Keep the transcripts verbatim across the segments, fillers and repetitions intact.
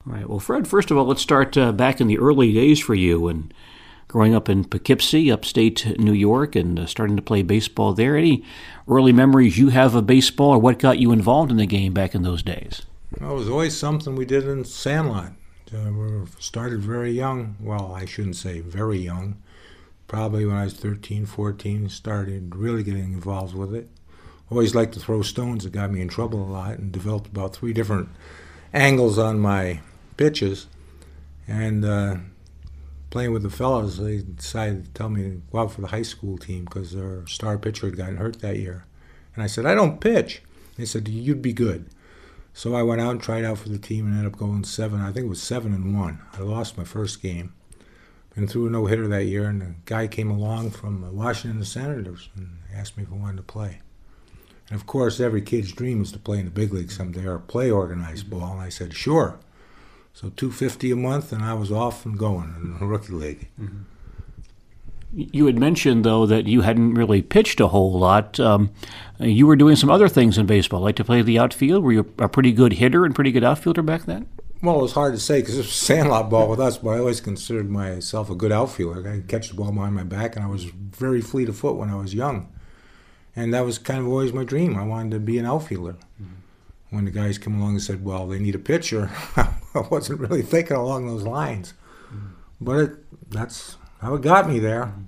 All right. Well, Fred, first of all, let's start uh, back in the early days for you and growing up in Poughkeepsie, upstate New York, and uh, starting to play baseball there. Any early memories you have of baseball, or what got you involved in the game back in those days? Well, it was always something we did in Sandlot. Uh, we started very young. Well, I shouldn't say very young. Probably when I was thirteen, fourteen, started really getting involved with it. Always liked to throw stones. It got me in trouble a lot, and developed about three different angles on my pitches. And uh, playing with the fellows, they decided to tell me to go out for the high school team because their star pitcher had gotten hurt that year. And I said, I don't pitch. They said, you'd be good. So I went out and tried out for the team and ended up going seven. I think it was seven and one. I lost my first game and threw a no-hitter that year. And a guy came along from Washington Senators and asked me if I wanted to play. And of course, every kid's dream is to play in the big league someday or play organized ball. And I said, sure. So two hundred fifty dollars a month, and I was off and going in the rookie league. Mm-hmm. You had mentioned, though, that you hadn't really pitched a whole lot. Um, you were doing some other things in baseball, like to play the outfield. Were you a pretty good hitter and pretty good outfielder back then? Well, it was hard to say because it was sandlot ball with us, but I always considered myself a good outfielder. I could catch the ball behind my back, and I was very fleet of foot when I was young. And that was kind of always my dream. I wanted to be an outfielder. Mm-hmm. When the guys came along and said, well, they need a pitcher, I wasn't really thinking along those lines. Mm-hmm. But it, that's how it got me there. Mm-hmm.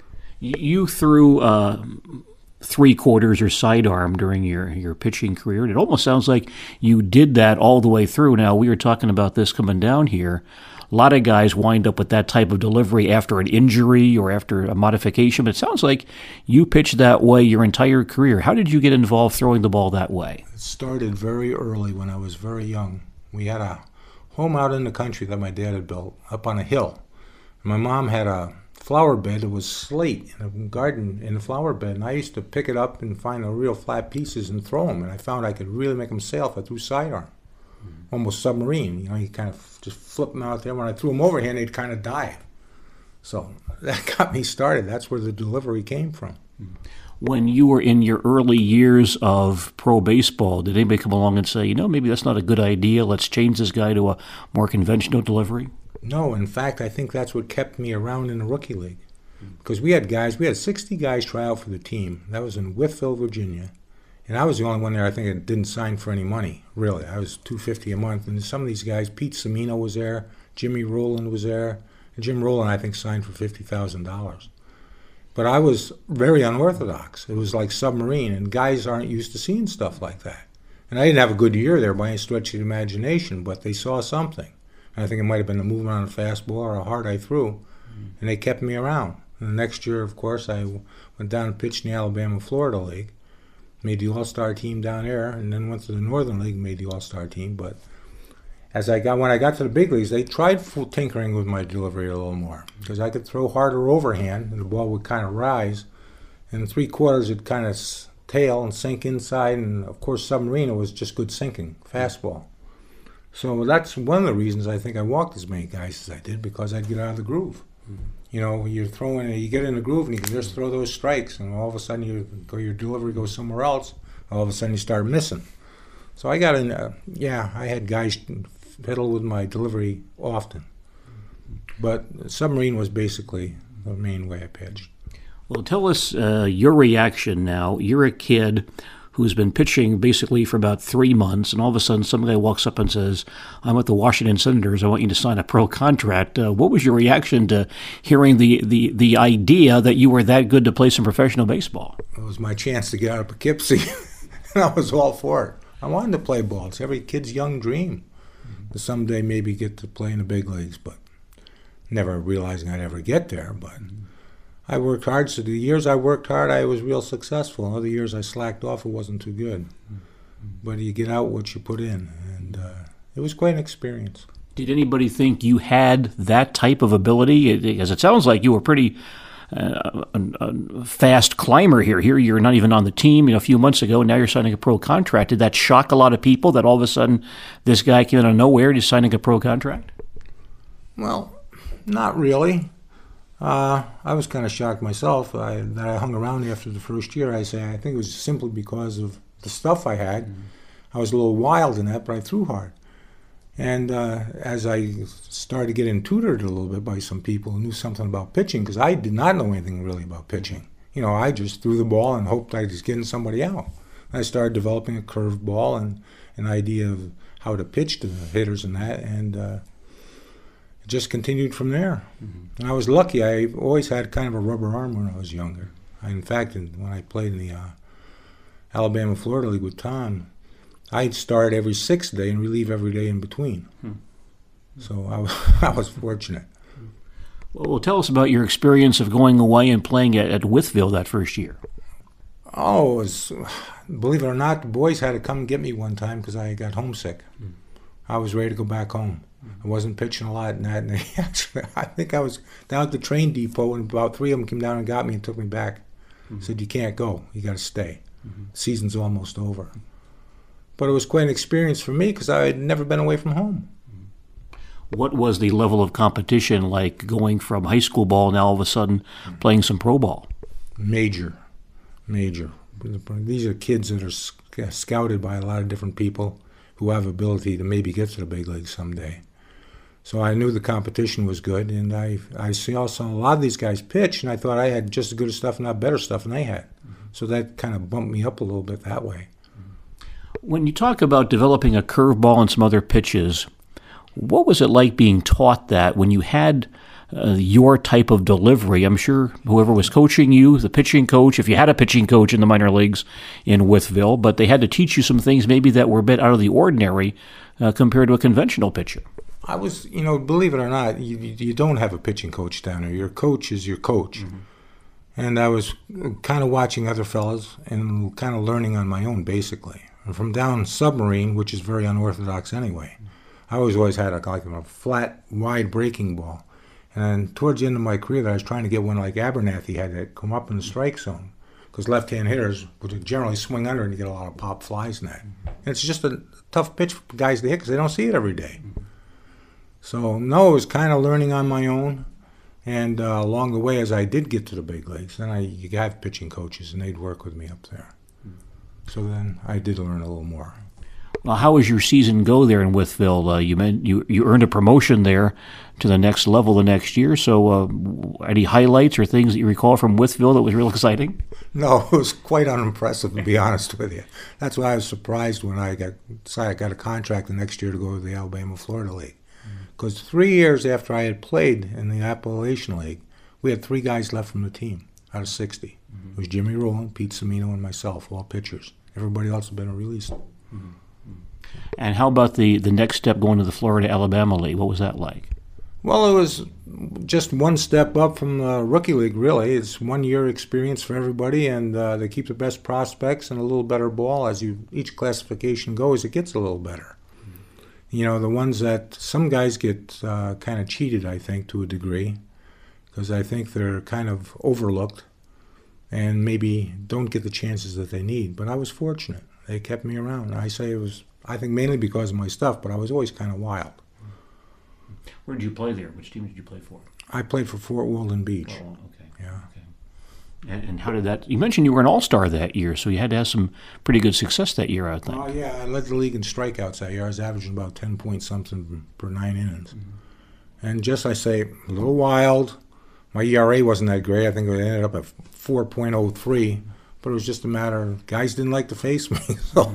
You threw uh, three quarters or sidearm during your, your pitching career. And it almost sounds like you did that all the way through. Now, we were talking about this coming down here. A lot of guys wind up with that type of delivery after an injury or after a modification, but it sounds like you pitched that way your entire career. How did you get involved throwing the ball that way? It started very early when I was very young. We had a home out in the country that my dad had built up on a hill. My mom had a flower bed that was slate in a garden in the flower bed, and I used to pick it up and find the real flat pieces and throw them, and I found I could really make them sail if I threw sidearm. Almost submarine, you know, you kind of just flip them out there. When I threw them overhand, they'd kind of dive. So that got me started. That's where the delivery came from. When you were in your early years of pro baseball, did anybody come along and say, you know, maybe that's not a good idea, let's change this guy to a more conventional delivery? No, in fact, I think that's what kept me around in the rookie league. Because we had guys, we had sixty guys try out for the team. That was in Wytheville, Virginia. And I was the only one there, I think, that didn't sign for any money, really. I was two hundred fifty dollars a month. And some of these guys, Pete Semino was there, Jimmy Rowland was there. And Jim Rowland, I think, signed for fifty thousand dollars. But I was very unorthodox. It was like submarine, and guys aren't used to seeing stuff like that. And I didn't have a good year there by any stretch of the imagination, but they saw something. And I think it might have been the movement on a fastball or how hard I threw, and they kept me around. And the next year, of course, I went down and pitched in the Alabama-Florida League. Made the All-Star team down there, and then went to the Northern League and made the All-Star team. But as I got when I got to the big leagues, they tried full tinkering with my delivery a little more because I could throw harder overhand, and the ball would kind of rise, and in three quarters it'd kind of tail and sink inside. And of course, submarine, it was just good sinking fastball. So that's one of the reasons I think I walked as many guys as I did, because I'd get out of the groove. Mm-hmm. You know, you're throwing, you get in the groove and you can just throw those strikes, and all of a sudden you go, your delivery goes somewhere else. All of a sudden you start missing. So I got in. Uh, yeah, I had guys fiddle with my delivery often, but submarine was basically the main way I pitched. Well, tell us uh, your reaction now. You're a kid who's been pitching basically for about three months, and all of a sudden some guy walks up and says, I'm with the Washington Senators, I want you to sign a pro contract. Uh, what was your reaction to hearing the, the, the idea that you were that good to play some professional baseball? It was my chance to get out of Poughkeepsie, and I was all for it. I wanted to play ball. It's every kid's young dream mm-hmm. to someday maybe get to play in the big leagues, but never realizing I'd ever get there. But mm-hmm. I worked hard, so the years I worked hard, I was real successful. Other years I slacked off, it wasn't too good. Mm-hmm. But you get out what you put in, and uh, it was quite an experience. Did anybody think you had that type of ability? Because it sounds like you were pretty uh, a, a fast climber here. Here you're not even on the team, you know, a few months ago, and now you're signing a pro contract. Did that shock a lot of people that all of a sudden this guy came out of nowhere and he's signing a pro contract? Well, not really. Uh, I was kind of shocked myself I, that I hung around after the first year. I say I think it was simply because of the stuff I had. Mm-hmm. I was a little wild in that, but I threw hard. And uh, as I started getting tutored a little bit by some people who knew something about pitching, because I did not know anything really about pitching. You know, I just threw the ball and hoped I was getting somebody out. And I started developing a curved ball and an idea of how to pitch to the hitters and that, and uh, it just continued from there. Mm-hmm. And I was lucky. I always had kind of a rubber arm when I was younger. I, in fact, when I played in the uh, Alabama-Florida League with Tom, I'd start every sixth day and relieve every day in between. Hmm. So I was, I was fortunate. Well, well, tell us about your experience of going away and playing at, at Wytheville that first year. Oh, it was, believe it or not, the boys had to come get me one time because I got homesick. Hmm. I was ready to go back home. Hmm. I wasn't pitching a lot in that. And they actually, I think I was down at the train depot, and about three of them came down and got me and took me back. Hmm. Said, you can't go. You got to stay. Hmm. The season's almost over. But it was quite an experience for me because I had never been away from home. What was the level of competition like going from high school ball now all of a sudden playing some pro ball? Major, major. These are kids that are scouted by a lot of different people who have ability to maybe get to the big leagues someday. So I knew the competition was good, and I I saw a lot of these guys pitch, and I thought I had just as good stuff, if not better stuff, than they had. Mm-hmm. So that kind of bumped me up a little bit that way. When you talk about developing a curveball and some other pitches, what was it like being taught that when you had uh, your type of delivery? I'm sure whoever was coaching you, the pitching coach, if you had a pitching coach in the minor leagues in Wytheville, but they had to teach you some things maybe that were a bit out of the ordinary uh, compared to a conventional pitcher. I was, you know, believe it or not, you, you don't have a pitching coach down there. Your coach is your coach. Mm-hmm. And I was kind of watching other fellas and kind of learning on my own, basically. And from down submarine, which is very unorthodox anyway, I always always had a, like a flat, wide breaking ball. And then towards the end of my career, I was trying to get one like Abernathy had to come up in the strike zone, because left-hand hitters would generally swing under and you get a lot of pop flies in that. And it's just a tough pitch for guys to hit because they don't see it every day. So, no, it was kind of learning on my own. And uh, along the way, as I did get to the big leagues, then I you have pitching coaches, and they'd work with me up there. So then I did learn a little more. Well, how was your season go there in Wytheville? Uh, you meant you you earned a promotion there to the next level the next year. So, uh, any highlights or things that you recall from Wytheville that was real exciting? No, it was quite unimpressive, to be honest with you. That's why I was surprised when I got decided I got a contract the next year to go to the Alabama-Florida League. Because mm-hmm. three years after I had played in the Appalachian League, we had three guys left from the team out of sixty. Mm-hmm. It was Jimmy Rowland, Pete Semino, and myself, all pitchers. Everybody else had been released. Mm-hmm. And how about the, the next step going to the Florida-Alabama League? What was that like? Well, it was just one step up from the rookie league, really. It's one-year experience for everybody, and uh, they keep the best prospects and a little better ball. As you each classification goes, it gets a little better. Mm-hmm. You know, the ones that some guys get uh, kind of cheated, I think, to a degree, because I think they're kind of overlooked and maybe don't get the chances that they need. But I was fortunate. They kept me around. I say it was, I think, mainly because of my stuff, but I was always kind of wild. Where did you play there? Which team did you play for? I played for Fort Walden Beach. Oh, okay. Yeah. Okay. And, and how did that, you mentioned you were an all-star that year, so you had to have some pretty good success that year, I think. Oh, yeah. I led the league in strikeouts that year. I was averaging about ten points something per nine innings. Mm-hmm. And just, I say, a little wild. My E R A wasn't that great. I think it ended up at four point oh three, but it was just a matter of guys didn't like to face me. So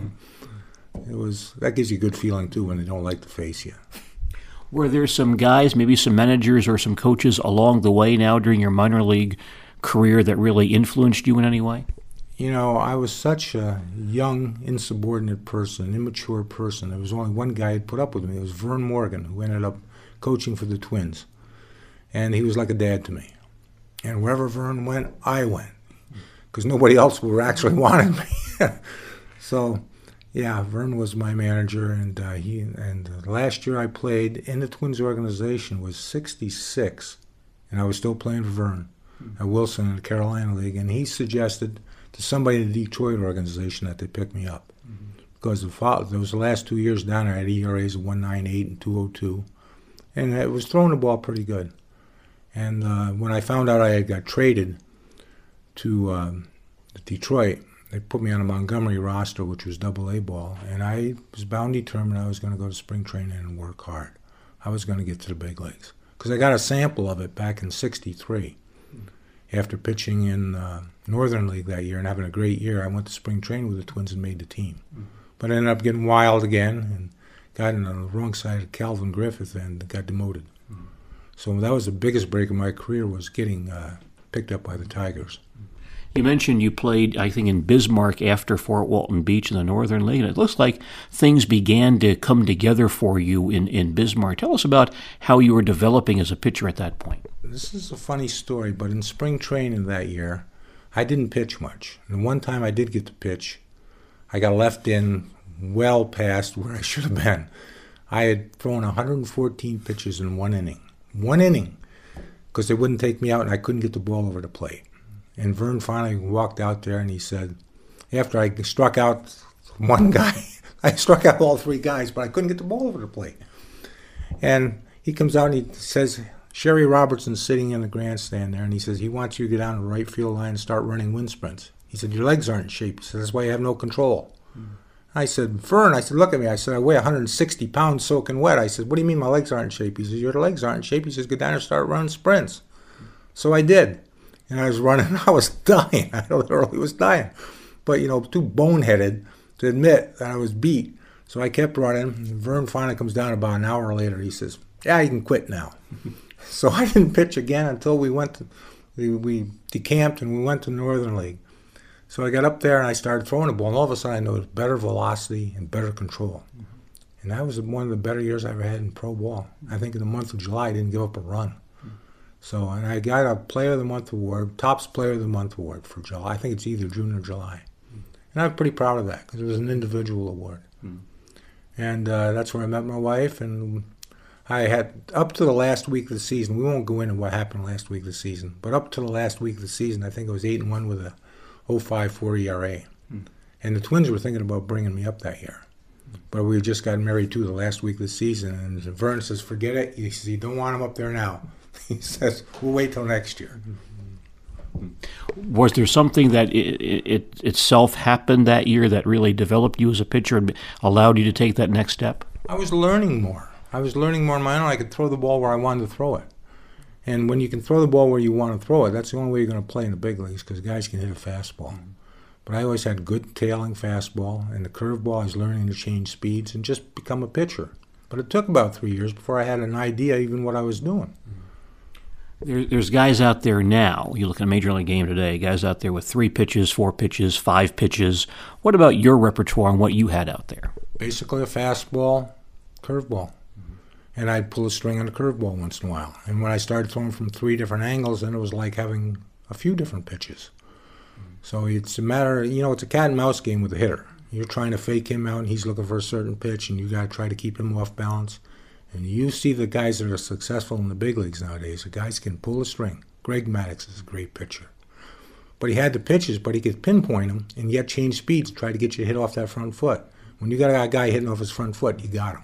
it was, that gives you a good feeling, too, when they don't like to face you. Were there some guys, maybe some managers or some coaches along the way now during your minor league career that really influenced you in any way? You know, I was such a young, insubordinate person, immature person. There was only one guy who put up with me. It was Vern Morgan, who ended up coaching for the Twins. And he was like a dad to me. And wherever Vern went, I went, because nobody else would actually wanted me. So, yeah, Vern was my manager, and uh, he and the last year I played in the Twins organization was sixty-six, and I was still playing for Vern at Wilson in the Carolina League, and he suggested to somebody in the Detroit organization that they pick me up, mm-hmm. because the, those last two years down there I had E R As of one ninety-eight and two oh two, and it was throwing the ball pretty good. And uh, when I found out I had got traded to um, Detroit, they put me on a Montgomery roster, which was double A ball, and I was bound determined I was going to go to spring training and work hard. I was going to get to the big leagues. Because I got a sample of it back in sixty-three. After pitching in uh, Northern League that year and having a great year, I went to spring training with the Twins and made the team. Mm-hmm. But I ended up getting wild again and got on the wrong side of Calvin Griffith and got demoted. Mm-hmm. So that was the biggest break of my career, was getting uh, picked up by the Tigers. You mentioned you played, I think, in Bismarck after Fort Walton Beach in the Northern League, and it looks like things began to come together for you in, in Bismarck. Tell us about how you were developing as a pitcher at that point. This is a funny story, but in spring training that year, I didn't pitch much. And one time I did get to pitch, I got left in well past where I should have been. I had thrown one hundred fourteen pitches in one inning. One inning, because they wouldn't take me out and I couldn't get the ball over the plate. And Vern finally walked out there and he said, after I struck out one guy, I struck out all three guys, but I couldn't get the ball over the plate. And he comes out and he says, Sherry Robertson's sitting in the grandstand there, and he says he wants you to get down the right field line and start running wind sprints. He said, your legs aren't in shape. He said, that's why you have no control. Mm. I said, Vern, I said, look at me. I said, I weigh one hundred sixty pounds soaking wet. I said, what do you mean my legs aren't in shape? He says, your legs aren't in shape. He says, go down and start running sprints. Mm. So I did. And I was running. I was dying. I literally was dying. But, you know, too boneheaded to admit that I was beat. So I kept running. Vern finally comes down about an hour later. He says, yeah, you can quit now. So I didn't pitch again until we went to, we, we decamped and we went to Northern League. So I got up there and I started throwing the ball, and all of a sudden I noticed better velocity and better control. Mm-hmm. And that was one of the better years I ever had in pro ball. I think in the month of July I didn't give up a run. Mm-hmm. So, and I got a Player of the Month award, Topps Player of the Month award for July. I think it's either June or July. Mm-hmm. And I'm pretty proud of that because it was an individual award. Mm-hmm. And uh, that's where I met my wife, and I had, up to the last week of the season, we won't go into what happened last week of the season, but up to the last week of the season, I think I was eight and one with a oh point five four E R A. Hmm. And the Twins were thinking about bringing me up that year. Hmm. But we just got married to the last week of the season, and Vern says, forget it. He says, you don't want him up there now. He says, we'll wait till next year. Was there something that it, it itself happened that year that really developed you as a pitcher and allowed you to take that next step? I was learning more. I was learning more on my own. I could throw the ball where I wanted to throw it. And when you can throw the ball where you want to throw it, that's the only way you're going to play in the big leagues, because guys can hit a fastball. Mm-hmm. But I always had good tailing fastball, and the curveball I was learning to change speeds and just become a pitcher. But it took about three years before I had an idea even what I was doing. There, there's guys out there now, you look at a Major League game today, guys out there with three pitches, four pitches, five pitches. What about your repertoire and what you had out there? Basically a fastball, curveball. And I'd pull a string on the curveball once in a while. And when I started throwing from three different angles, then it was like having a few different pitches. Mm-hmm. So it's a matter, you know, it's a cat and mouse game with the hitter. You're trying to fake him out, and he's looking for a certain pitch, and you got to try to keep him off balance. And you see the guys that are successful in the big leagues nowadays, the guys can pull a string. Greg Maddux is a great pitcher. But he had the pitches, but he could pinpoint them and yet change speeds to try to get you to hit off that front foot. When you got a guy hitting off his front foot, you got him.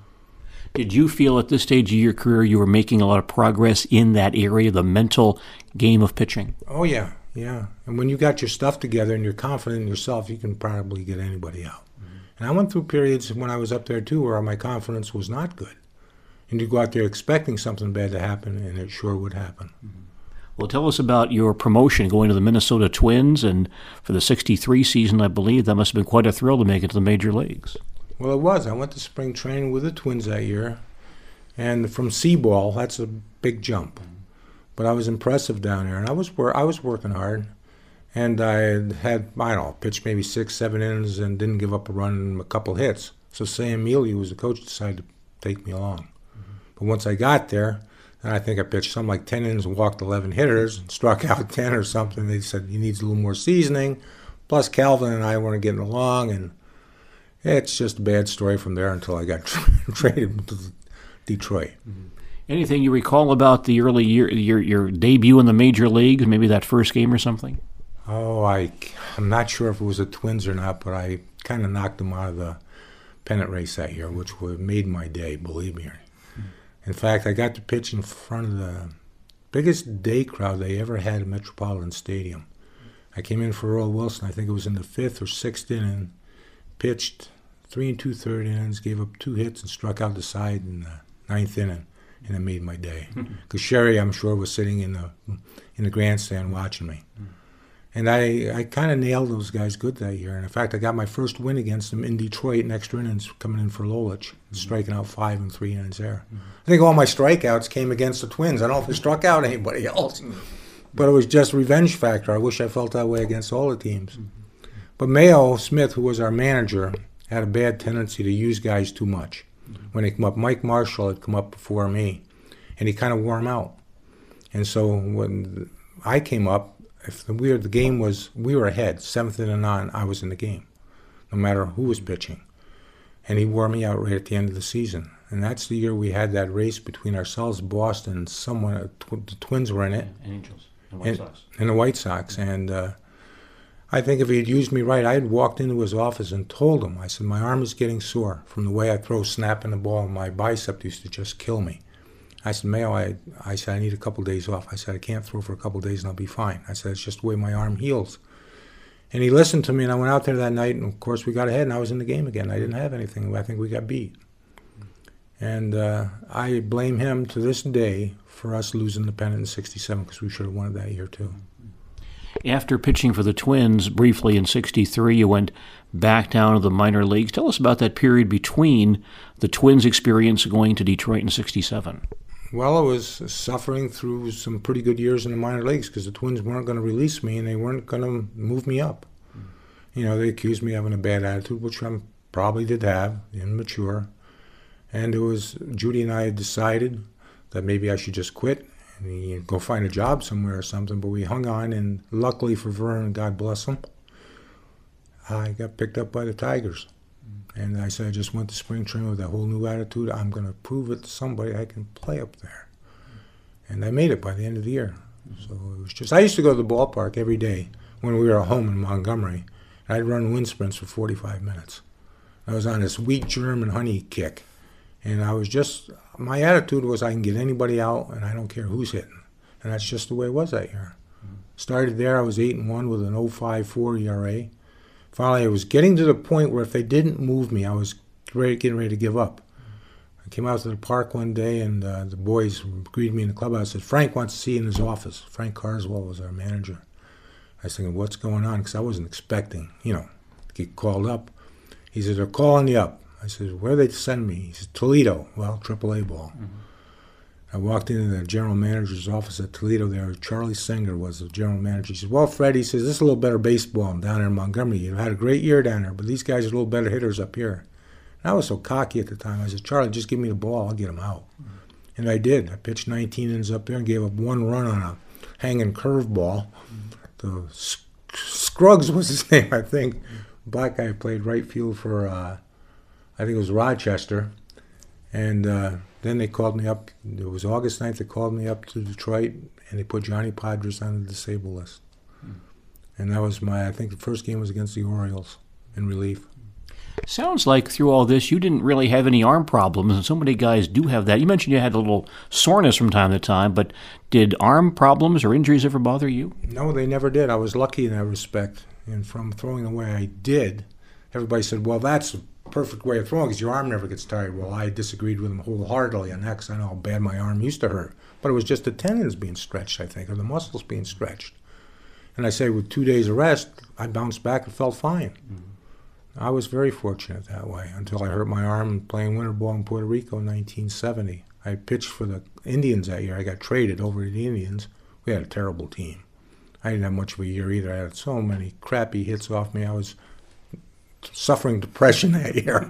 Did you feel at this stage of your career you were making a lot of progress in that area, the mental game of pitching? Oh, yeah, yeah. And when you got your stuff together and you're confident in yourself, you can probably get anybody out. Mm-hmm. And I went through periods when I was up there, too, where my confidence was not good. And you go out there expecting something bad to happen, and it sure would happen. Mm-hmm. Well, tell us about your promotion going to the Minnesota Twins, and for the sixty-three season, I believe, that must have been quite a thrill to make it to the major leagues. Well, it was. I went to spring training with the Twins that year, and from C-ball, that's a big jump. But I was impressive down there, and I was wor- I was working hard, and I had, I don't know, pitched maybe six, seven innings and didn't give up a run and a couple hits. So Sam Mealy, who was the coach, decided to take me along. Mm-hmm. But once I got there, and I think I pitched something like ten innings and walked eleven hitters and struck out ten or something. They said, he needs a little more seasoning. Plus, Calvin and I weren't getting along, and it's just a bad story from there until I got traded to Detroit. Mm-hmm. Anything you recall about the early year, your your debut in the major leagues, maybe that first game or something? Oh, I, I'm not sure if it was the Twins or not, but I kind of knocked them out of the pennant race that year, which would have made my day, believe me. Mm-hmm. In fact, I got to pitch in front of the biggest day crowd they ever had at Metropolitan Stadium. I came in for Earl Wilson. I think it was in the fifth or sixth inning. Pitched three and two-third innings, gave up two hits, and struck out the side in the ninth inning, and it made my day. Because Sherry, I'm sure, was sitting in the in the grandstand watching me. And I, I kind of nailed those guys good that year. And in fact, I got my first win against them in Detroit in extra innings, coming in for Lolich, mm-hmm. striking out five and three innings there. Mm-hmm. I think all my strikeouts came against the Twins. I don't know if I struck out anybody else. Mm-hmm. But it was just revenge factor. I wish I felt that way against all the teams. Mm-hmm. But Mayo Smith, who was our manager, had a bad tendency to use guys too much. Mm-hmm. When they come up, Mike Marshall had come up before me, and he kind of wore him out. And so when I came up, if the, we were, the game was, we were ahead, seventh inning on, I was in the game, no matter who was pitching. And he wore me out right at the end of the season. And that's the year we had that race between ourselves, Boston, and someone, tw- the Twins were in it. And Angels, and White Sox. And, and the White Sox. And uh, I think if he had used me right, I had walked into his office and told him, I said, my arm is getting sore from the way I throw snapping the ball. My bicep used to just kill me. I said, Mayo, I, I said, I need a couple of days off. I said, I can't throw for a couple of days and I'll be fine. I said, it's just the way my arm heals. And he listened to me, and I went out there that night, and of course we got ahead, and I was in the game again. I didn't have anything. I think we got beat. And uh, I blame him to this day for us losing the pennant in sixty-seven, because we should have won it that year too. After pitching for the Twins briefly in sixty-three, you went back down to the minor leagues. Tell us about that period between the Twins' experience going to Detroit in sixty-seven. Well, I was suffering through some pretty good years in the minor leagues because the Twins weren't going to release me and they weren't going to move me up. Mm. You know, they accused me of having a bad attitude, which I probably did have, immature. And it was, Judy and I had decided that maybe I should just quit and go find a job somewhere or something, but we hung on, and luckily for Vern, God bless him, I got picked up by the Tigers. And I said, I just went to spring training with a whole new attitude. I'm going to prove it to somebody I can play up there. And I made it by the end of the year. So it was just, I used to go to the ballpark every day when we were at home in Montgomery. And I'd run wind sprints for forty-five minutes. I was on this wheat German honey kick. And I was just, my attitude was I can get anybody out and I don't care who's hitting. And that's just the way it was that year. Started there, I was eight and one with an oh five four E R A. Finally, I was getting to the point where if they didn't move me, I was ready, getting ready to give up. I came out to the park one day, and uh, the boys greeted me in the clubhouse and said, Frank wants to see you in his office. Frank Carswell was our manager. I was thinking, what's going on? Because I wasn't expecting, you know, to get called up. He said, they're calling you up. I said, where they send me? He said, Toledo. Well, triple A ball. Mm-hmm. I walked into the general manager's office at Toledo there. Charlie Singer was the general manager. He said, well, Fred, he says, this is a little better baseball down there in Montgomery. You had a great year down there, but these guys are a little better hitters up here. And I was so cocky at the time. I said, Charlie, just give me the ball. I'll get them out. Mm-hmm. And I did. I pitched nineteen innings up there and gave up one run on a hanging curveball. Mm-hmm. The Scruggs was his name, I think. Mm-hmm. Black guy played right field for, uh, I think it was Rochester. And uh, then they called me up. It was August ninth. They called me up to Detroit, and they put Johnny Podres on the disabled list. Hmm. And that was my, I think the first game was against the Orioles in relief. Sounds like through all this, you didn't really have any arm problems, and so many guys do have that. You mentioned you had a little soreness from time to time, but did arm problems or injuries ever bother you? No, they never did. I was lucky in that respect. And from throwing the way I did, everybody said, well, that's perfect way of throwing because your arm never gets tired. Well, I disagreed with him wholeheartedly on that because I know how bad my arm used to hurt. But it was just the tendons being stretched, I think, or the muscles being stretched. And I say with two days of rest, I bounced back and felt fine. Mm-hmm. I was very fortunate that way until I hurt my arm playing winter ball in Puerto Rico in nineteen seventy. I pitched for the Indians that year. I got traded over to the Indians. We had a terrible team. I didn't have much of a year either. I had so many crappy hits off me. I was suffering depression that year.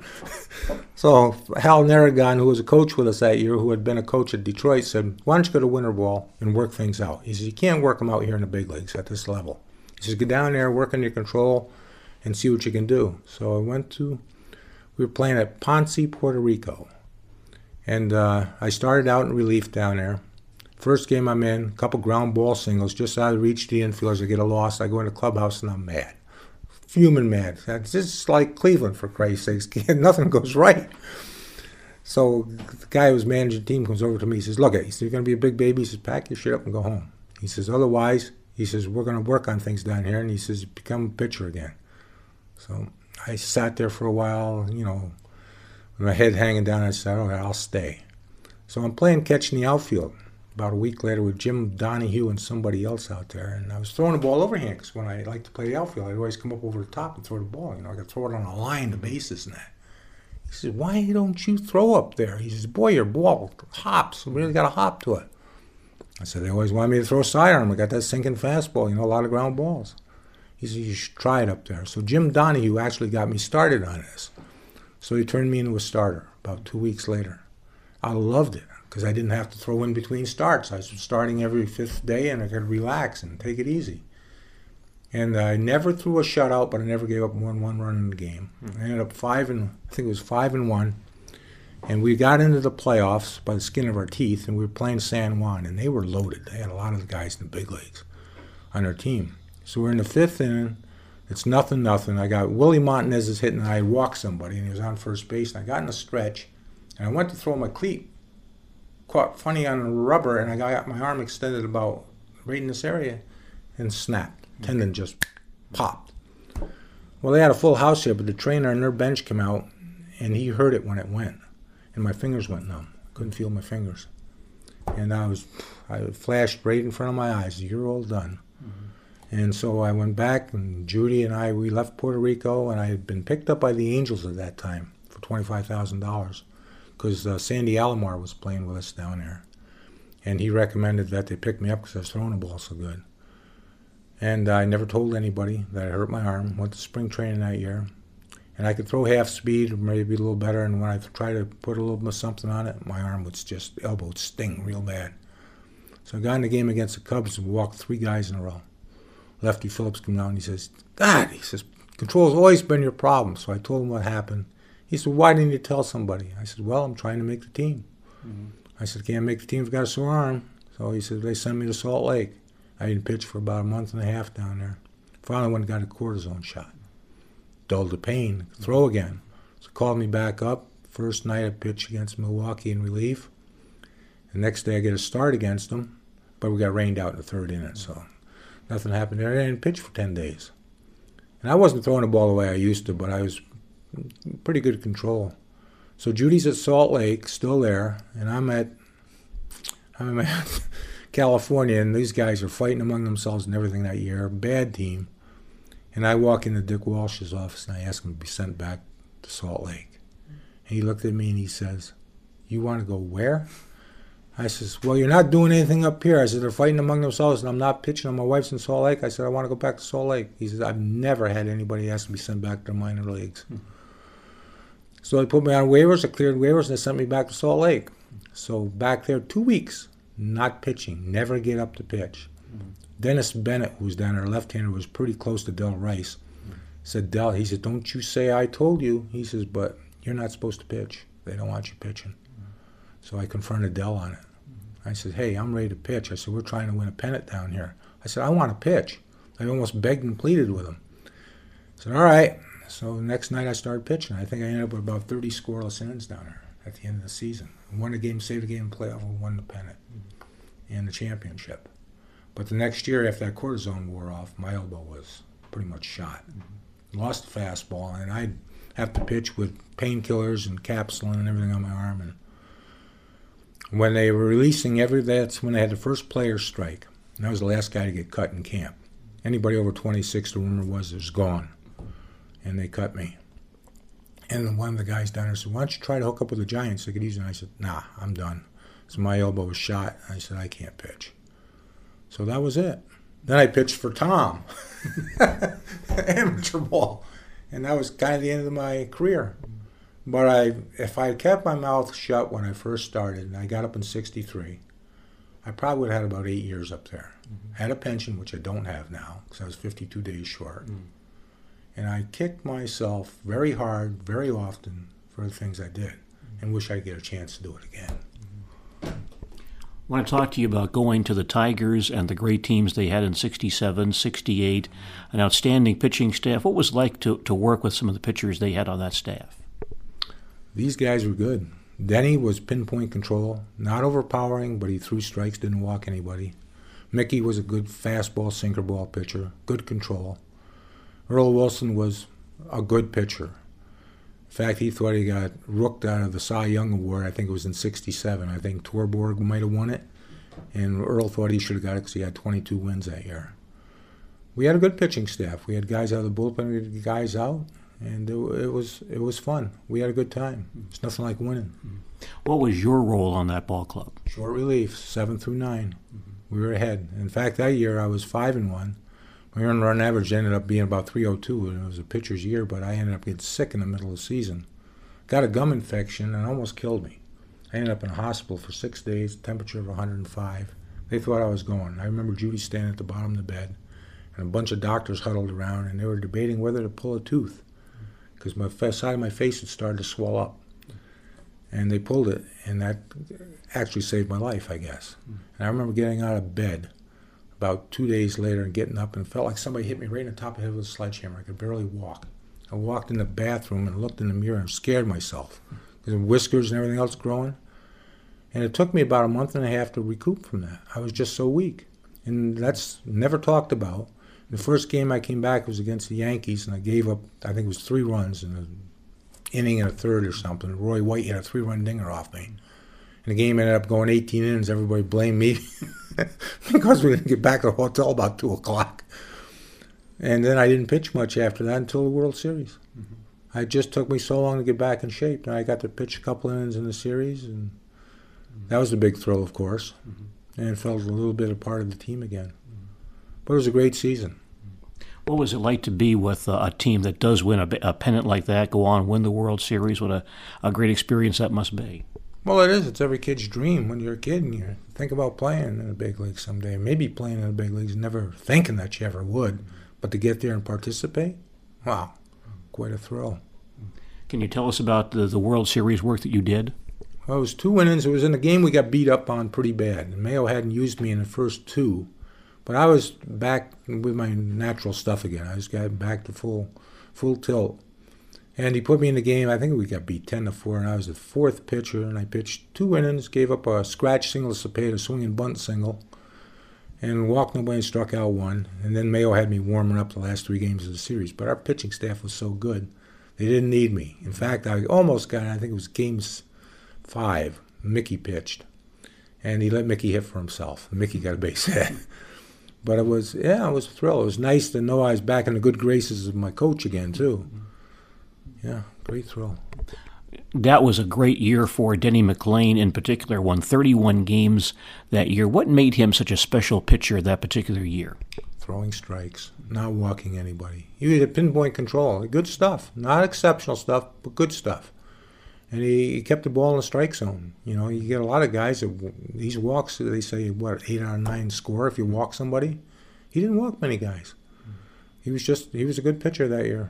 So Hal Narragon, who was a coach with us that year, who had been a coach at Detroit, said, why don't you go to winter ball and work things out? He says, you can't work them out here in the big leagues at this level. He says, get down there, work on your control, and see what you can do. So I went to, we were playing at Ponce, Puerto Rico. And uh, I started out in relief down there. First game I'm in, a couple ground ball singles, just out of reach the infielders. I get a loss. I go in the clubhouse and I'm mad. Fuming mad. It's just like Cleveland, for Christ's sakes. Nothing goes right. So the guy who was managing the team comes over to me. He says, look, he says, you're going to be a big baby. He says, pack your shit up and go home. He says, otherwise, He says, we're going to work on things down here. And he says, become a pitcher again. So I sat there for a while, you know, with my head hanging down. I said, all right, I'll stay. So I'm playing catch in the outfield about a week later with Jim Donahue and somebody else out there. And I was throwing the ball overhand because when I like to play the outfield, I'd always come up over the top and throw the ball. You know, I could throw it on a line, the bases and that. He says, why don't you throw up there? He says, boy, your ball hops. You really got a hop to it. I said, they always wanted me to throw sidearm. I got that sinking fastball, you know, a lot of ground balls. He said, you should try it up there. So Jim Donahue actually got me started on this. So he turned me into a starter about two weeks later. I loved it because I didn't have to throw in between starts. I was starting every fifth day, and I could relax and take it easy. And I never threw a shutout, but I never gave up more than one run in the game. Mm-hmm. I ended up five and I think it was five and one. And we got into the playoffs by the skin of our teeth, and we were playing San Juan, and they were loaded. They had a lot of the guys in the big leagues on their team. So we're in the fifth inning. It's nothing, nothing. I got Willie Montanez is hitting, and I walked somebody, and he was on first base. And I got in a stretch, and I went to throw my cleat. Caught funny on the rubber, and I got my arm extended about right in this area and snapped. Tendon just popped. Well, they had a full house here, but the trainer on their bench came out, and he heard it when it went. And my fingers went numb. Couldn't feel my fingers. And I was, I flashed right in front of my eyes, you're all done. Mm-hmm. And so I went back, and Judy and I, we left Puerto Rico, and I had been picked up by the Angels at that time for twenty-five thousand dollars because uh, Sandy Alomar was playing with us down there. And he recommended that they pick me up because I was throwing the ball so good. And I never told anybody that I hurt my arm. Went to spring training that year. And I could throw half speed, or maybe a little better, and when I tried to put a little bit of something on it, my arm would just, the elbow would sting real bad. So I got in the game against the Cubs and walked three guys in a row. Lefty Phillips came down and he says, God, he says, control's always been your problem. So I told him what happened. He said, why didn't you tell somebody? I said, well, I'm trying to make the team. Mm-hmm. I said, can't make the team if I've got a sore arm. So he said, they sent me to Salt Lake. I didn't pitch for about a month and a half down there. Finally went and got a cortisone shot. Dulled the pain, throw again. So called me back up. First night I pitched against Milwaukee in relief. The next day I get a start against them, but we got rained out in the third inning, so nothing happened there. I didn't pitch for ten days. And I wasn't throwing the ball the way I used to, but I was pretty good control. So Judy's at Salt Lake, still there, and I'm at I'm at California, and these guys are fighting among themselves and everything that year. Bad team. And I walk into Dick Walsh's office and I ask him to be sent back to Salt Lake. And he looked at me and he says, you want to go where? I says, well, you're not doing anything up here. I said, they're fighting among themselves and I'm not pitching and my wife's in Salt Lake. I said, I want to go back to Salt Lake. He says, I've never had anybody ask to be sent back to the minor leagues. Hmm. So they put me on waivers. I cleared waivers and they sent me back to Salt Lake. So back there two weeks, not pitching, never get up to pitch. Hmm. Dennis Bennett, who was down there, left-hander, was pretty close to Del Rice. Mm-hmm. Said, Del, he said, don't you say I told you. He says, but you're not supposed to pitch. They don't want you pitching. Mm-hmm. So I confronted Del on it. Mm-hmm. I said, hey, I'm ready to pitch. I said, we're trying to win a pennant down here. I said, I want to pitch. I almost begged and pleaded with him. I said, all right. So the next night I started pitching. I think I ended up with about thirty scoreless innings down there at the end of the season. I won the game, saved the game, playoff, and won the pennant mm-hmm. and the championship. But the next year, after that cortisone wore off, my elbow was pretty much shot. Mm-hmm. Lost the fastball, and I'd have to pitch with painkillers and capsulin and everything on my arm. And when they were releasing every, that's when they had the first player strike. And I was the last guy to get cut in camp. Anybody over twenty-six, the rumor was, was gone. And they cut me. And one of the guys down there said, why don't you try to hook up with the Giants? They could use it. And I said, nah, I'm done. So my elbow was shot. I said, I can't pitch. So that was it. Then I pitched for Tom, amateur ball, and that was kind of the end of my career. But I, if I had kept my mouth shut when I first started, and I got up in sixty-three, I probably would have had about eight years up there. Mm-hmm. Had a pension, which I don't have now, because I was fifty-two days short. Mm-hmm. And I kicked myself very hard, very often, for the things I did, mm-hmm. and wish I'd get a chance to do it again. Mm-hmm. I want to talk to you about going to the Tigers and the great teams they had in sixty-seven, sixty-eight, an outstanding pitching staff. What was it like to, to work with some of the pitchers they had on that staff? These guys were good. Denny was pinpoint control, not overpowering, but he threw strikes, didn't walk anybody. Mickey was a good fastball, sinker ball pitcher, good control. Earl Wilson was a good pitcher. In fact, he thought he got rooked out of the Cy Young Award. I think it was in sixty-seven. I think Torborg might have won it. And Earl thought he should have got it because he had twenty-two wins that year. We had a good pitching staff. We had guys out of the bullpen, we had guys out, and it, it was it was fun. We had a good time. It's nothing like winning. What was your role on that ball club? Short relief, seven through nine. Mm-hmm. We were ahead. In fact, that year I was five and one. My earned run average ended up being about three oh two, and it was a pitcher's year, but I ended up getting sick in the middle of the season. Got a gum infection and almost killed me. I ended up in a hospital for six days, temperature of one hundred five. They thought I was going. I remember Judy standing at the bottom of the bed, and a bunch of doctors huddled around, and they were debating whether to pull a tooth because my side of my face had started to swell up. And they pulled it, and that actually saved my life, I guess. And I remember getting out of bed about two days later and getting up, and it felt like somebody hit me right in the top of the head with a sledgehammer. I could barely walk. I walked in the bathroom and looked in the mirror and scared myself. There's whiskers and everything else growing. And it took me about a month and a half to recoup from that. I was just so weak. And that's never talked about. The first game I came back was against the Yankees, and I gave up, I think it was three runs in an inning and a third or something. Roy White had a three-run dinger off me. And the game ended up going eighteen innings. Everybody blamed me because we didn't get back to the hotel about two o'clock. And then I didn't pitch much after that until the World Series. Mm-hmm. It just took me so long to get back in shape. And I got to pitch a couple innings in the series, and mm-hmm. that was a big thrill, of course. Mm-hmm. And felt a little bit a part of the team again. Mm-hmm. But it was a great season. What was it like to be with a, a team that does win a, a pennant like that, go on, win the World Series? What a, a great experience that must be. Well, it is. It's every kid's dream when you're a kid and you think about playing in the big leagues someday. Maybe playing in the big leagues, never thinking that you ever would. But to get there and participate, wow, quite a thrill. Can you tell us about the, the World Series work that you did? Well, it was two innings. It was in a game we got beat up on pretty bad. And Mayo hadn't used me in the first two. But I was back with my natural stuff again. I just got back to full full tilt. And he put me in the game. I think we got beat ten to four, and I was the fourth pitcher, and I pitched two innings, gave up a scratch single to Cepeda, a swinging bunt single, and walked nobody and struck out one. And then Mayo had me warming up the last three games of the series. But our pitching staff was so good, they didn't need me. In fact, I almost got, I think it was games five, Mickey pitched. And he let Mickey hit for himself. Mickey got a base hit. But it was, yeah, it was a thrill. It was nice to know I was back in the good graces of my coach again, too. Yeah, great thrill. That was a great year for Denny McLain in particular, won thirty-one games that year. What made him such a special pitcher that particular year? Throwing strikes, not walking anybody. He had pinpoint control. Good stuff. Not exceptional stuff, but good stuff. And he, he kept the ball in the strike zone. You know, you get a lot of guys that these walks, they say, what, eight out of nine score if you walk somebody. He didn't walk many guys. He was just, he was a good pitcher that year.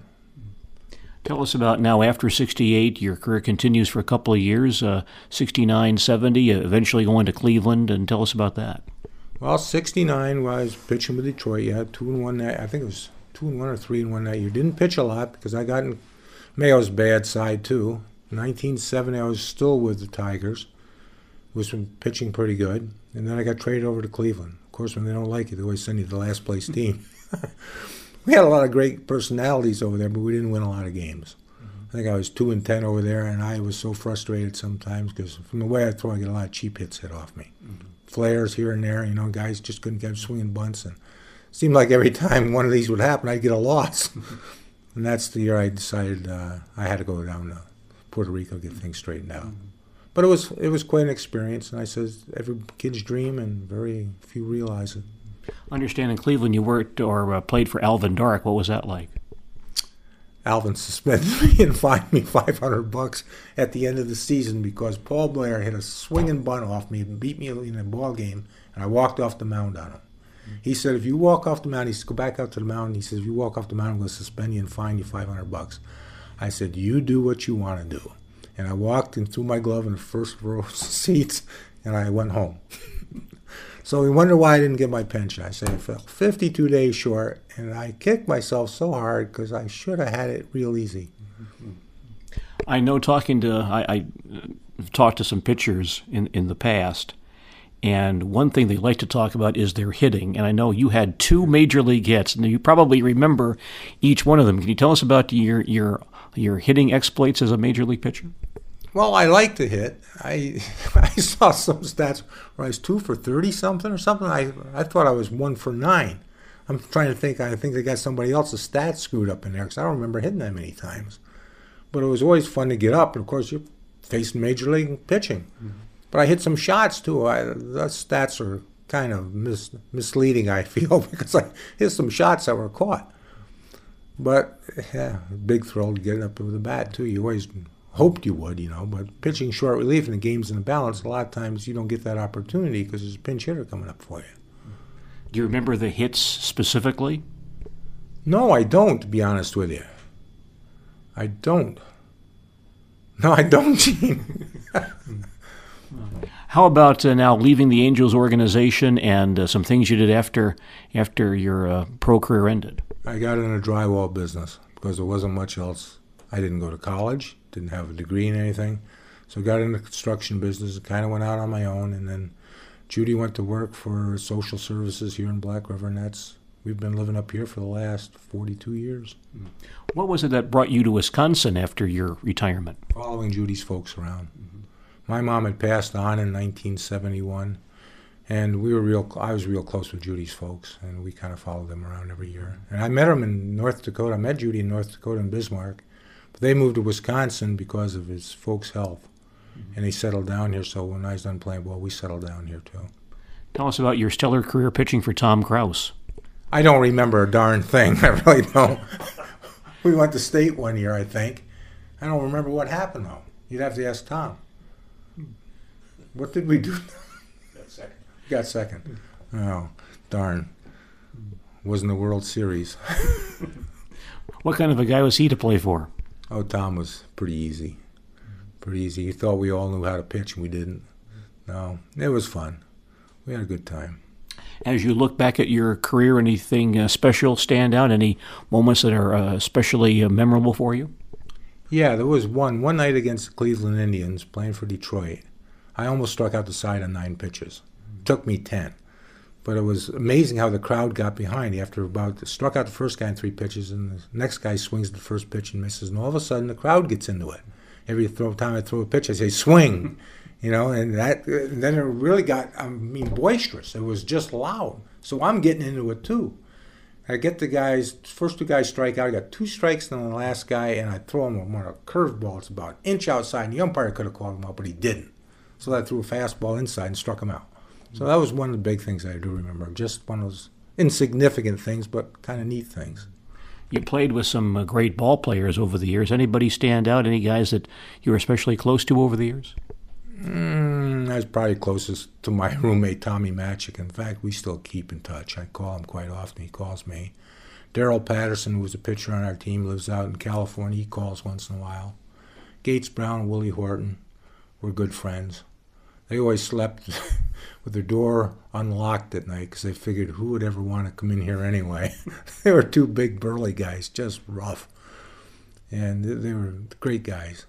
Tell us about now, after sixty-eight, your career continues for a couple of years, uh, sixty-nine, seventy, eventually going to Cleveland, and tell us about that. Well, sixty-nine, I was pitching with Detroit. Yeah, two and one that, I think it was two and one or three and one that year. Didn't pitch a lot because I got in Mayo's bad side, too. nineteen seventy, I was still with the Tigers. Was pitching pretty good. And then I got traded over to Cleveland. Of course, when they don't like you, they always send you to the last place team. We had a lot of great personalities over there, but we didn't win a lot of games. Mm-hmm. I think I was two and ten over there, and I was so frustrated sometimes because from the way I throw, I get a lot of cheap hits hit off me. Mm-hmm. Flares here and there, you know, guys just couldn't get swinging bunts. And it seemed like every time one of these would happen, I'd get a loss. And that's the year I decided uh, I had to go down to Puerto Rico, get things straightened out. Mm-hmm. But it was it was quite an experience, and I says every kid's dream, and very few realize it. I understand in Cleveland you worked or uh, played for Alvin Dark. What was that like? Alvin suspended me and fined me five hundred bucks at the end of the season because Paul Blair hit a swinging bunt off me and beat me in a ball game, and I walked off the mound on him. Mm-hmm. He said, if you walk off the mound, he said, go back out to the mound, and he says, if you walk off the mound, I'm going to suspend you and fine you five hundred bucks. I said, you do what you want to do. And I walked and threw my glove in the first row of seats, and I went home. So we wonder why I didn't get my pension. I said I fell fifty-two days short, and I kicked myself so hard because I should have had it real easy. I know talking to, I, I talked to some pitchers in, in the past, And one thing they like to talk about is their hitting. And I know you had two major league hits, and you probably remember each one of them. Can you tell us about your your your hitting exploits as a major league pitcher? Well, I like to hit. I I saw some stats where I was two for thirty something or something. I I thought I was one for nine. I'm trying to think. I think they got somebody else's stats screwed up in there because I don't remember hitting that many times. But it was always fun to get up, and of course you're facing major league pitching. Mm-hmm. But I hit some shots too. I, the stats are kind of mis, misleading, I feel, because I hit some shots that were caught. But yeah, big thrill to get up with a bat too. You always hoped you would, you know. But pitching short relief and the game's in the balance, a lot of times you don't get that opportunity because there's a pinch hitter coming up for you. Do you remember the hits specifically? No, I don't, to be honest with you. I don't. No, I don't, Gene. How about uh, now leaving the Angels organization and uh, some things you did after after your uh, pro career ended? I got in a drywall business because there wasn't much else. I didn't go to college, didn't have a degree in anything. So I got in the construction business and kind of went out on my own, and then Judy went to work for social services here in Black River, and that's, we've been living up here for the last forty-two years. What was it that brought you to Wisconsin after your retirement? Following Judy's folks around. Mm-hmm. My mom had passed on in nineteen seventy-one, and we were real. I was real close with Judy's folks, and we kind of followed them around every year. And I met them in North Dakota. I met Judy in North Dakota in Bismarck, but they moved to Wisconsin because of his folks' health. And he settled down here, so when I was done playing ball, we settled down here too. Tell us about your stellar career pitching for Tom Krause. I don't remember a darn thing. I really don't. We went to state one year, I think. I don't remember what happened, though. You'd have to ask Tom. What did we do? Got second. Got second. Oh, darn. Wasn't the World Series. What kind of a guy was he to play for? Oh, Tom was pretty easy. Pretty easy. He thought we all knew how to pitch, and we didn't. No, it was fun. We had a good time. As you look back at your career, anything uh, special stand out? Any moments that are uh, especially uh, memorable for you? Yeah, there was one. One night against the Cleveland Indians, playing for Detroit. I almost struck out the side on nine pitches. It took me ten. But it was amazing how the crowd got behind. After about, struck out the first guy in three pitches, and the next guy swings the first pitch and misses. And all of a sudden, the crowd gets into it. Every throw, time I throw a pitch, I say, swing. You know, and that and then it really got, I mean, boisterous. It was just loud. So I'm getting into it, too. I get the guys, first two guys strike out. I got two strikes on the last guy, and I throw him one, a curveball. It's about an inch outside, and the umpire could have called him out, but he didn't. So I threw a fastball inside and struck him out. So that was one of the big things I do remember. Just one of those insignificant things, but kind of neat things. You played with some uh, great ball players over the years. Anybody stand out? Any guys that you were especially close to over the years? Mm, I was probably closest to my roommate, Tommy Matchik. In fact, we still keep in touch. I call him quite often. He calls me. Darrell Patterson, who was a pitcher on our team, lives out in California. He calls once in a while. Gates Brown and Willie Horton were good friends. They always slept with their door unlocked at night because they figured who would ever want to come in here anyway. They were two big burly guys, just rough. And they were great guys.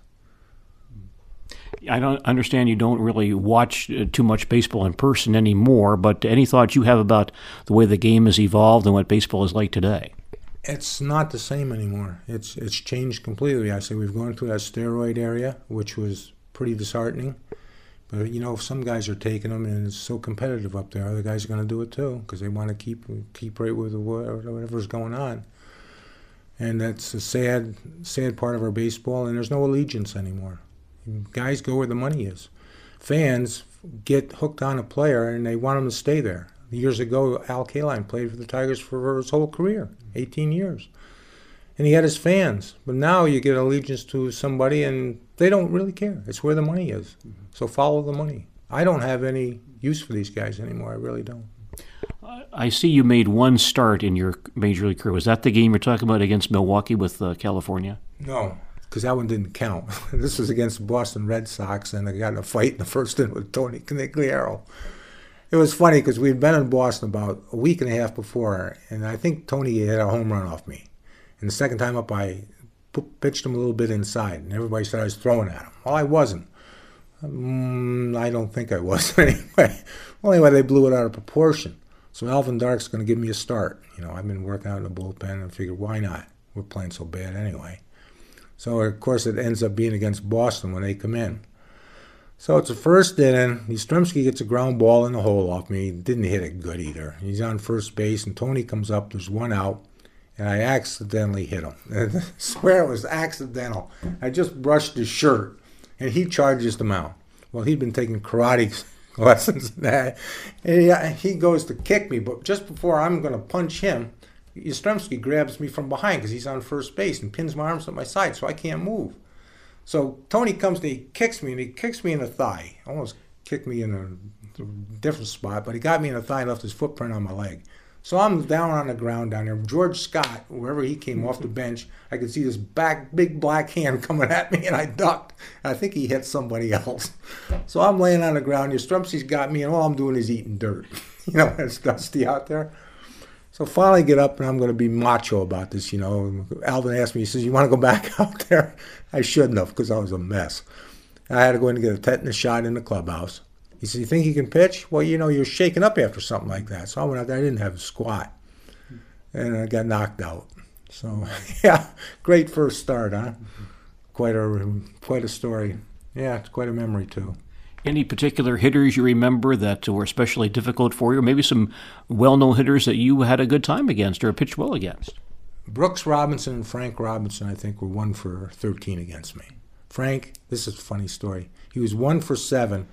I don't understand you don't really watch uh, too much baseball in person anymore, but any thoughts you have about the way the game has evolved and what baseball is like today? It's not the same anymore. It's it's changed completely. I say we've gone through that steroid area, which was pretty disheartening. But, you know, if some guys are taking them and it's so competitive up there, other guys are going to do it too because they want to keep keep right with whatever's going on. And that's a sad, sad part of our baseball, and there's no allegiance anymore. Guys go where the money is. Fans get hooked on a player, and they want him to stay there. Years ago, Al Kaline played for the Tigers for his whole career, eighteen years. And he had his fans. But now you get allegiance to somebody, and they don't really care. It's where the money is. So follow the money. I don't have any use for these guys anymore. I really don't. I see you made one start in your major league career. Was that the game you're talking about against Milwaukee with uh, California? No, because that one didn't count. This was against the Boston Red Sox, and I got in a fight in the first inning with Tony Conigliaro. It was funny because we'd been in Boston about a week and a half before, and I think Tony hit a home run off me. And the second time up, I pitched him a little bit inside, and everybody said I was throwing at him. Well, I wasn't. Um, I don't think I was anyway. Well, anyway, they blew it out of proportion. So Alvin Dark's going to give me a start. You know, I've been working out in the bullpen and figured, why not? We're playing so bad anyway. So, of course, it ends up being against Boston when they come in. So it's the first inning. Yastrzemski gets a ground ball in the hole off me. He didn't hit it good either. He's on first base, and Tony comes up. There's one out, and I accidentally hit him. I swear it was accidental. I just brushed his shirt, and he charges the mound. Well, he'd been taking karate lessons and that. And he, he goes to kick me, but just before I'm going to punch him, Yastrzemski grabs me from behind because he's on first base and pins my arms at my side so I can't move. So Tony comes and he kicks me, and he kicks me in the thigh. Almost kicked me in a different spot, but he got me in the thigh and left his footprint on my leg. So I'm down on the ground down there. George Scott, wherever he came off the bench, I could see this back, big black hand coming at me, and I ducked. I think he hit somebody else. So I'm laying on the ground. Yastrzemski's got me, and all I'm doing is eating dirt. You know, it's dusty out there. So finally get up, and I'm going to be macho about this, you know. Alvin asked me, he says, you want to go back out there? I shouldn't have, because I was a mess. I had to go in and get a tetanus shot in the clubhouse. He said, you think you can pitch? Well, you know, you're shaking up after something like that. So I went out there, I didn't have a squat. And I got knocked out. So, yeah, great first start, huh? Quite a, quite a story. Yeah, it's quite a memory, too. Any particular hitters you remember that were especially difficult for you, or maybe some well-known hitters that you had a good time against or pitched well against? Brooks Robinson and Frank Robinson, I think, were one for thirteen against me. Frank, this is a funny story. He was one for seven,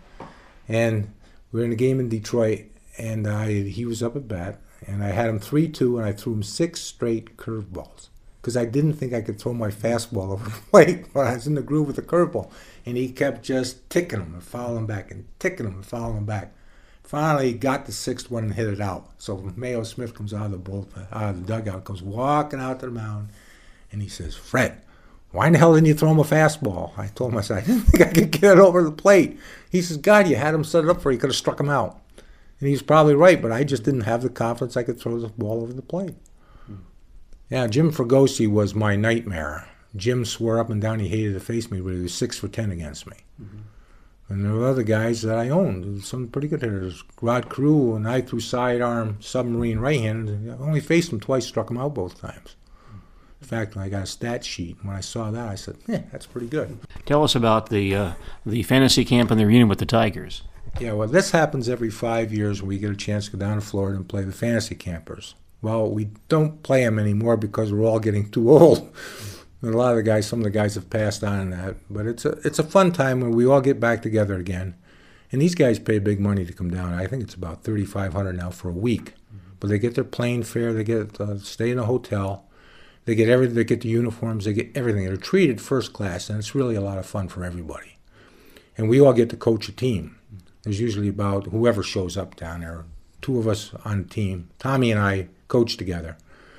and we were in a game in Detroit, and I, he was up at bat, and I had him three two, and I threw him six straight curveballs because I didn't think I could throw my fastball over the plate when I was in the groove with the curveball. And he kept just ticking them and fouling back and ticking them and fouling back. Finally, he got the sixth one and hit it out. So Mayo Smith comes out of the bullpen, out of the dugout, comes walking out to the mound, and he says, Fred, why in the hell didn't you throw him a fastball? I told him, I said, I didn't think I could get it over the plate. He says, God, you had him set it up for you. You could have struck him out. And he's probably right, but I just didn't have the confidence I could throw the ball over the plate. Hmm. Yeah, Jim Fregosi was my nightmare. Jim swore up and down he hated to face me, but he was six for ten against me. Mm-hmm. And there were other guys that I owned, some pretty good hitters. Rod Carew, and I threw sidearm submarine right-handed. I only faced him twice, struck him out both times. In fact, when I got a stat sheet, when I saw that, I said, "Yeah, that's pretty good." Tell us about the uh, the fantasy camp and the reunion with the Tigers. Yeah, well, this happens every five years when we get a chance to go down to Florida and play the fantasy campers. Well, we don't play them anymore because we're all getting too old. And a lot of the guys, some of the guys have passed on in that. But it's a it's a fun time when we all get back together again. And these guys pay big money to come down. I think it's about thirty-five hundred dollars now for a week. Mm-hmm. But they get their plane fare, they get uh, stay in a hotel, they get everything, they get the uniforms, they get everything. They're treated first class, and it's really a lot of fun for everybody. And we all get to coach a team. There's usually about whoever shows up down there, two of us on the team. Tommy and I coach together.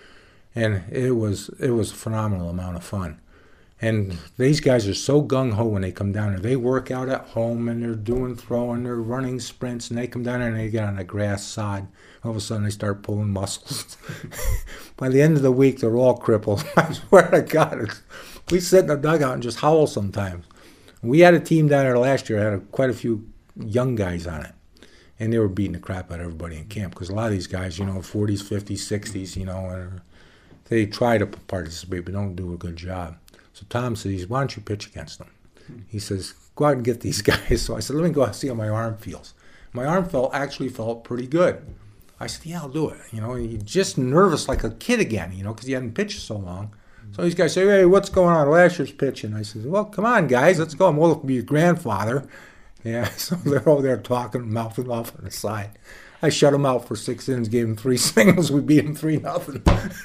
And it was it was a phenomenal amount of fun. And these guys are so gung-ho when they come down there. They work out at home, and they're doing throwing, they're running sprints, and they come down there and they get on the grass sod. All of a sudden, they start pulling muscles. By the end of the week, they're all crippled. I swear to God. It's, we sit in the dugout and just howl sometimes. We had a team down there last year, had a, quite a few young guys on it. And they were beating the crap out of everybody in camp because a lot of these guys, you know, forties, fifties, sixties, you know, are, they try to participate but don't do a good job. So Tom says, why don't you pitch against them? He says, go out and get these guys. So I said, let me go see how my arm feels. My arm felt actually felt pretty good. I said, yeah, I'll do it. You know, you're just nervous like a kid again, you know, because you hadn't pitched so long. So these guys say, hey, what's going on? Last year's pitching. I said, well, come on, guys, let's go. I'm old to be your grandfather. Yeah, so they're over there talking, mouthing off on the side. I shut them out for six innings, gave them three singles. We beat them three nothing.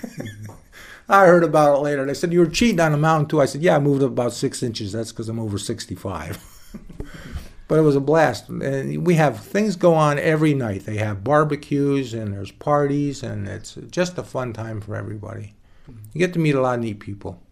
I heard about it later. They said, you were cheating on the mound, too. I said, yeah, I moved up about six inches. That's because I'm over sixty-five. But it was a blast. And we have things go on every night. They have barbecues, and there's parties, and it's just a fun time for everybody. You get to meet a lot of neat people.